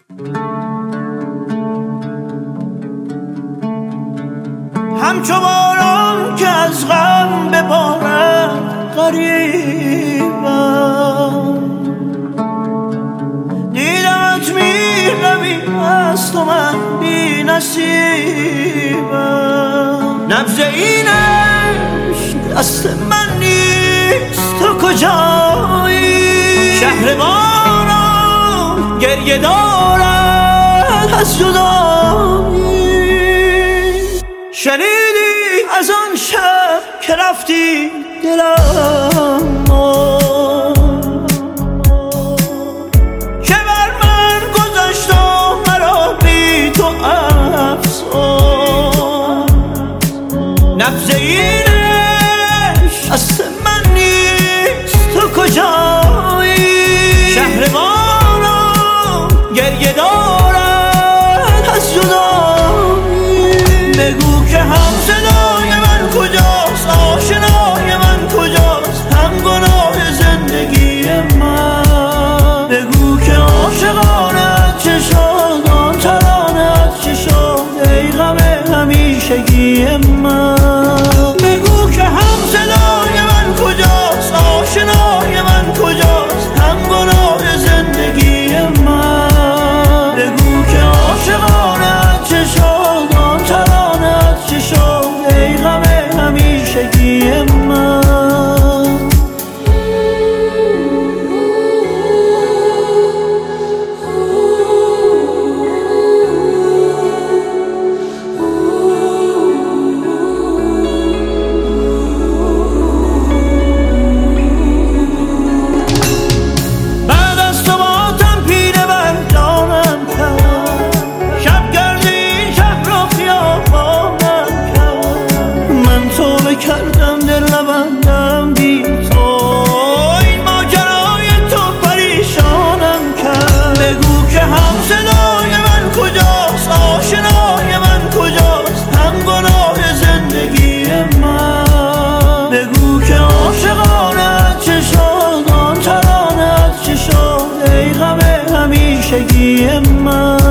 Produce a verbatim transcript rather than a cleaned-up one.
همچو باران که از غم ببارد غریبم، دیدمت میروی از تو من بی نصیبم. نبض این عشق دست من نیست، تو کجایی؟ شهر ما را گریه دارد از جدایی. شنیدی از آن شب که رفتی دلم که بر من گذشت و مرا بی تو افسون. نبض این عشق دست من نیست، تو کجایی؟ شهر ما را گریه دارد از جدایی. بگو که هم صدای من کجاست، آشنای من کجاست، هم گناه زندگی من. بگو که عاشقانت چه شد، آن ترانت چه شد، ای غم همیشگی من. بگو که هم صدای من کجاست، آشنای من کجاست، هم گناه زندگی من. بگو که عاشقانت چه شد، آن ترانت چه شد، ای غم همیشگی من. بعد از تو باتم پیله بردانم کرد، شب گردی شهر رو خیابانم کرد. من توبه کردم دل نبندم بی تو، این ماجرای تو پریشانم کرد. بگو که هم صدای من کجاست، آشنای من کجاست، هم گناه زندگی من. بگو که عاشقانت چه شد، آن ترانت چه شد، ای غم همیشگی من.